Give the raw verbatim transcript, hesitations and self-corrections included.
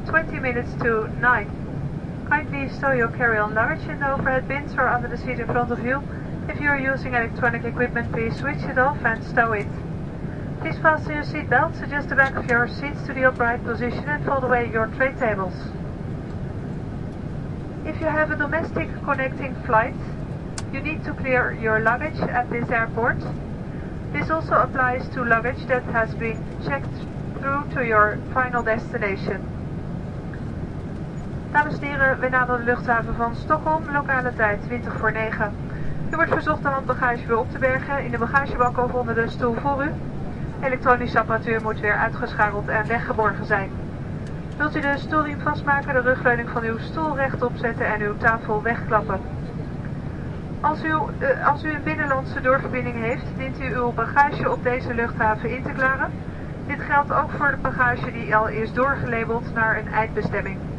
twenty minutes to nine. Kindly stow your carry-on luggage in the overhead bins or under the seat in front of you. If you are using electronic equipment, please switch it off and stow it. Please fasten your seat belts, adjust the back of your seats to the upright position and fold away your tray tables. If you have a domestic connecting flight, you need to clear your luggage at this airport. This also applies to luggage that has been checked through to your final destination. Dames en heren, we naderen de luchthaven van Stockholm, lokale tijd twintig voor negen. U wordt verzocht de handbagage weer op te bergen in de bagagebak of onder de stoel voor u. Elektronische apparatuur moet weer uitgeschakeld en weggeborgen zijn. Wilt u de stoelriem vastmaken, de rugleuning van uw stoel rechtop zetten en uw tafel wegklappen. Als u, uh, als u een binnenlandse doorverbinding heeft, dient u uw bagage op deze luchthaven in te klaren. Dit geldt ook voor de bagage die al is doorgelabeld naar een eindbestemming.